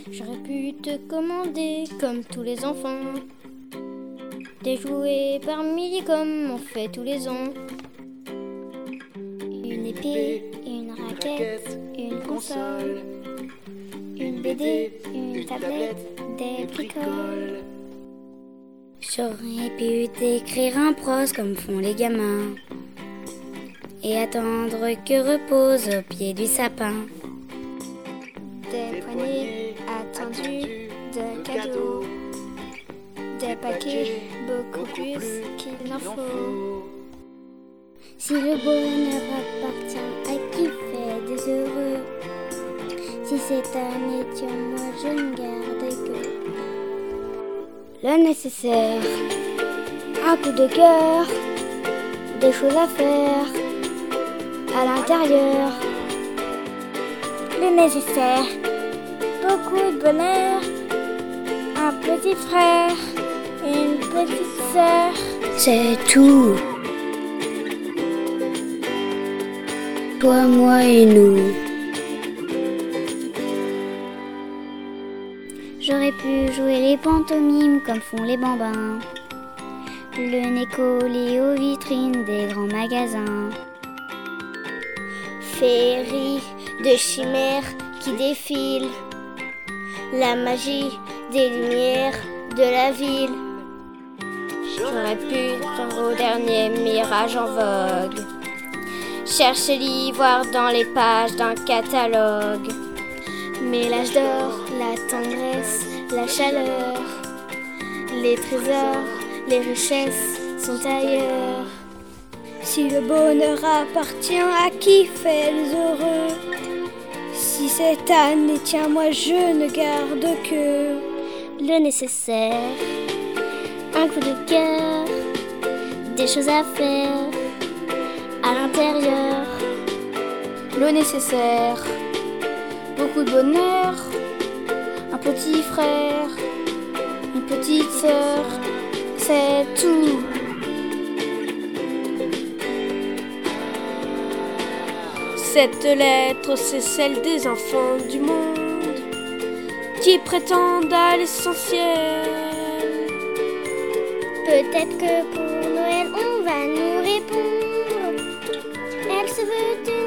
J'aurais pu te commander comme tous les enfants, des jouets par milliers comme on fait tous les ans. Une épée, une raquette, une console, une BD, une tablette, des bricoles. J'aurais pu t'écrire un prose comme font les gamins et attendre que repose au pied du sapin. Des poignées attendues de cadeaux, des paquets beaucoup plus qu'il n'en faut. Si le bonheur appartient à qui fait des heureux, si c'est un étion, moi je ne garde que le nécessaire, un coup de cœur, des choses à faire à l'intérieur. Le nécessaire, beaucoup de bonheur, un petit frère, une petite sœur, c'est tout. Toi, moi et nous. J'aurais pu jouer les pantomimes comme font les bambins, le nez collé aux vitrines des grands magasins. Féerie de chimères qui défilent, la magie des lumières de la ville. J'aurais pu prendre au dernier mirage en vogue, chercher l'ivoire dans les pages d'un catalogue. Mais l'âge d'or, la tendresse, la chaleur, les trésors, les richesses sont ailleurs. Si le bonheur appartient à qui fait les heureux, si c'est un et tiens, moi je ne garde que le nécessaire, un coup de cœur, des choses à faire à l'intérieur. Le nécessaire, beaucoup de bonheur, un petit frère, une petite sœur, c'est tout. Cette lettre, c'est celle des enfants du monde qui prétendent à l'essentiel. Peut-être que pour Noël, on va nous répondre. Elle se veut